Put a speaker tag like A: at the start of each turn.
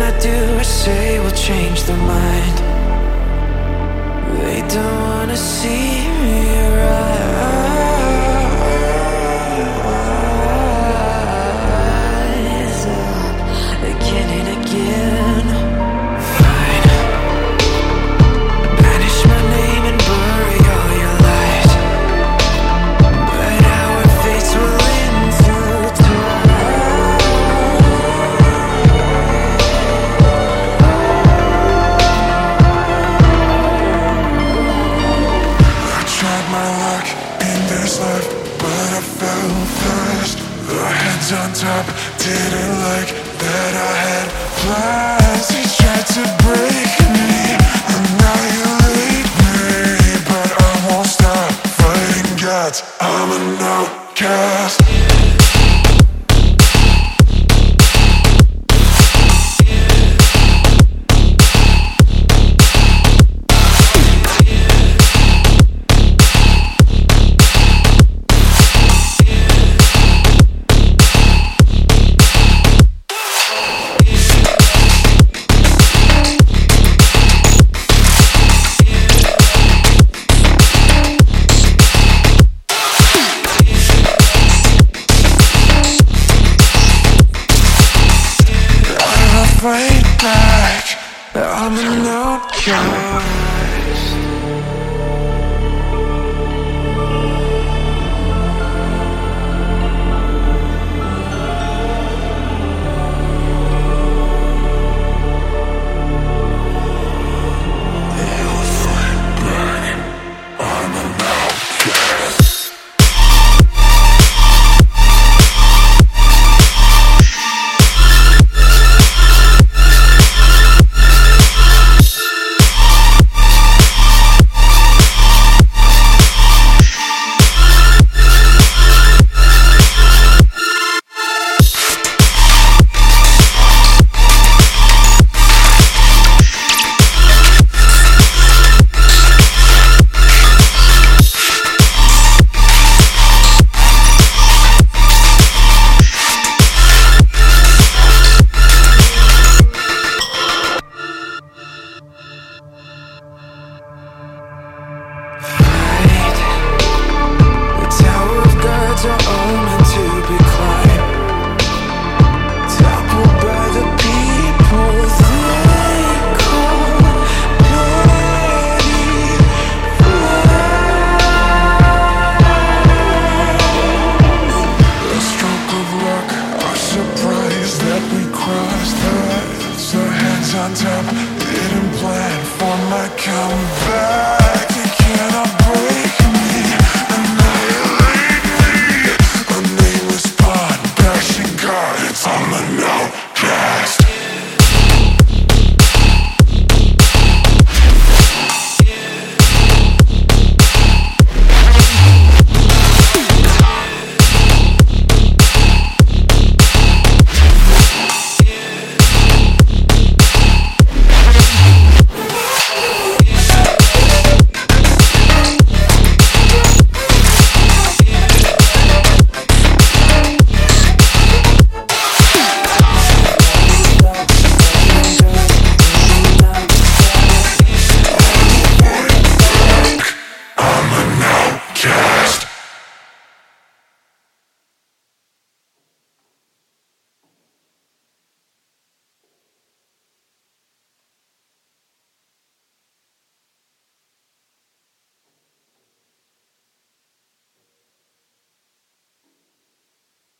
A: I do or say will change their mind. They don't wanna see me rise up again and again. Fine, banish my name and bury all your lies, but our fates will intertwine. I tried my luck in this life, but I fell fast. The heads on top didn't like that I had plans. He tried to break me, annihilate me, but I won't stop fighting gods. I'm an outcast. Fight back, I'm an outcast.